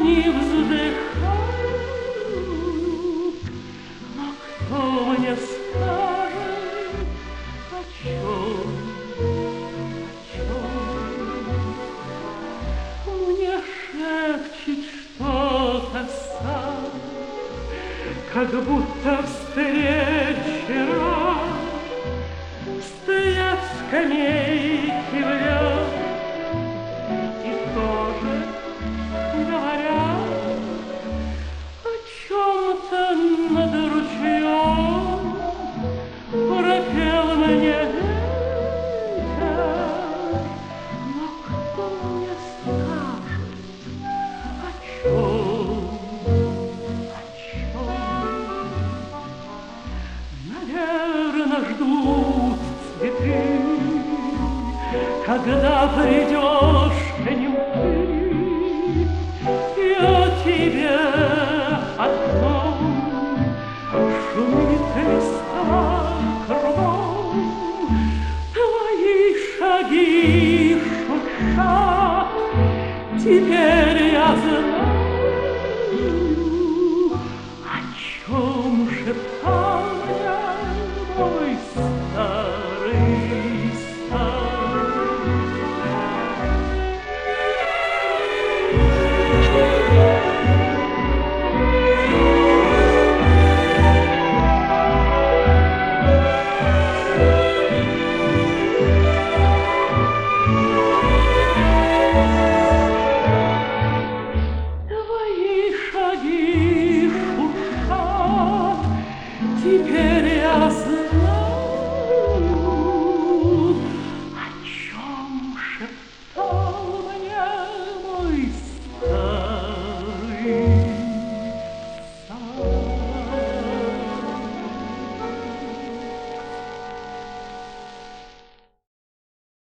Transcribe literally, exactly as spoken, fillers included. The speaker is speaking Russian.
не вздыхаю, но кто мне скажет, о чем, о чем мне шепчет что-то сам, как будто встречи рад, стоят скамейки в ряд и тоже говорят о чем-то над ручьем. Пропел мне ветер, но кто мне скажет, о чем, о чем? Наверно, ждут цветы, когда придешь к ним ты, и о тебе одном шумит листва кругом. Твои шаги шуршат, теперь я знаю,